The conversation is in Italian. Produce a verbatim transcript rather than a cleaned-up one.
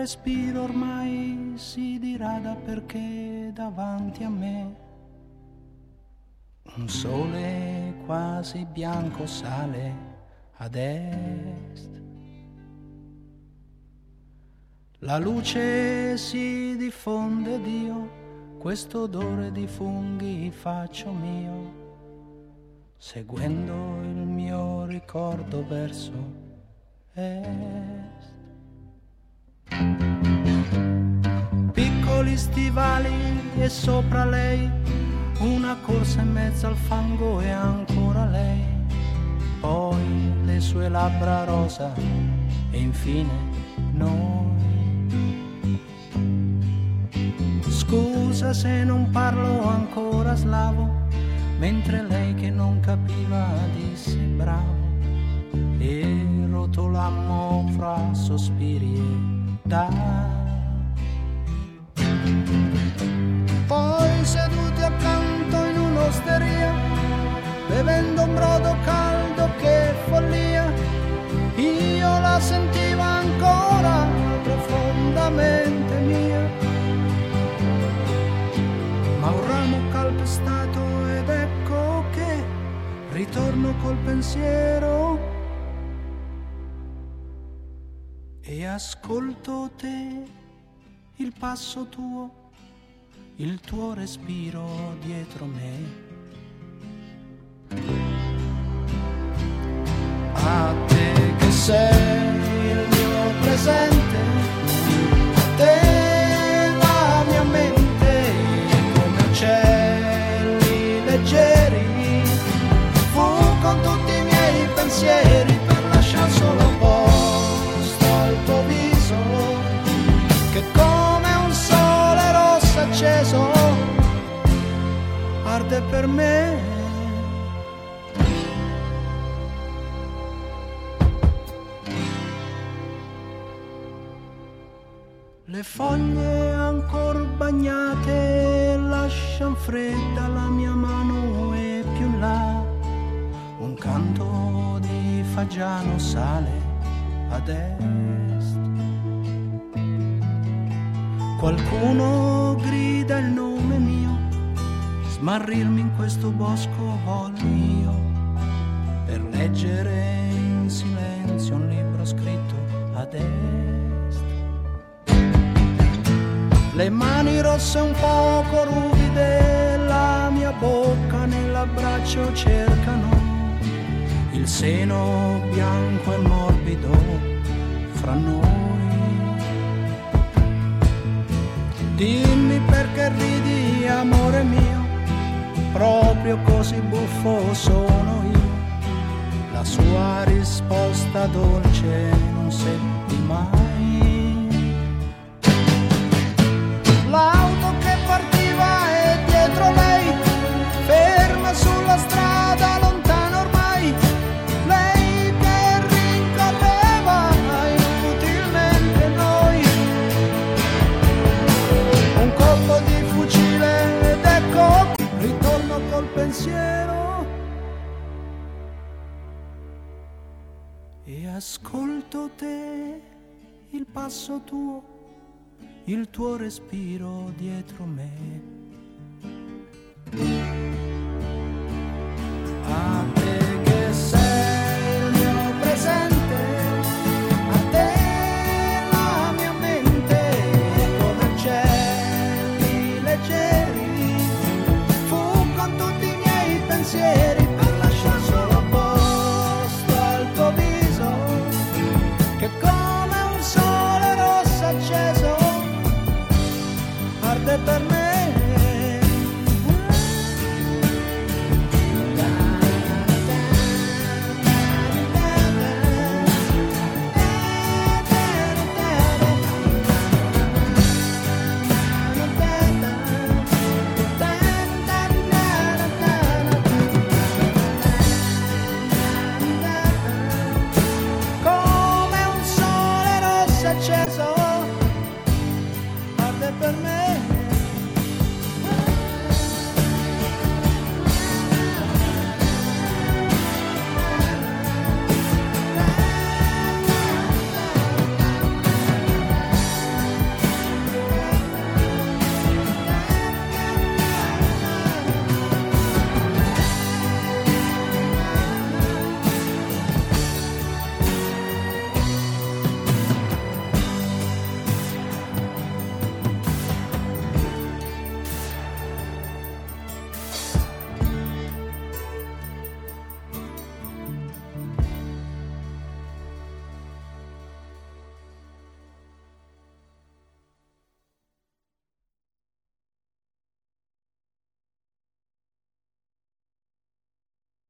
respiro ormai si dirada perché davanti a me un sole quasi bianco sale ad est. La luce si diffonde, Dio, questo odore di funghi faccio mio, seguendo il mio ricordo verso est. Piccoli stivali e sopra lei una corsa in mezzo al fango e ancora lei, poi le sue labbra rosa e infine noi. Scusa se non parlo ancora slavo, mentre lei che non capiva disse bravo, e rotolammo fra sospiri e da. Poi seduti accanto in un'osteria, bevendo un brodo caldo, che follia, io la sentivo ancora profondamente mia. Ma un ramo calpestato ed ecco che ritorno col pensiero e ascolto te, il passo tuo, il tuo respiro dietro me. A te che sei il mio presente, a te la mia mente come uccelli leggeri, fu con tutti i miei pensieri per lasciar solo posto al tuo viso che come un sole rosso acceso arde per me. Le foglie ancor bagnate lascian fredda la mia mano e più in là un canto di fagiano sale ad est. Qualcuno grida il nome mio, smarrirmi in questo bosco voglio io, per leggere in silenzio un libro scritto ad est. Le mani rosse un poco ruvide, la mia bocca nell'abbraccio cercano il seno bianco e morbido fra noi. Dimmi perché ridi, amore mio, proprio così buffo sono io. La sua risposta dolce non seppi mai. L'auto che partiva e dietro lei, ferma sulla strada lontana ormai, lei che rincorreva inutilmente noi. Un colpo di fucile ed ecco ritorno col pensiero e ascolto te, il passo tuo, il tuo respiro dietro me. A te che sei il mio presente, a te la mia mente come uccelli leggeri, fu con tutti i miei pensieri per lasciar solo posto al tuo viso che come un sole rosso acceso arde per me. Come un sole rosso acceso arde per me.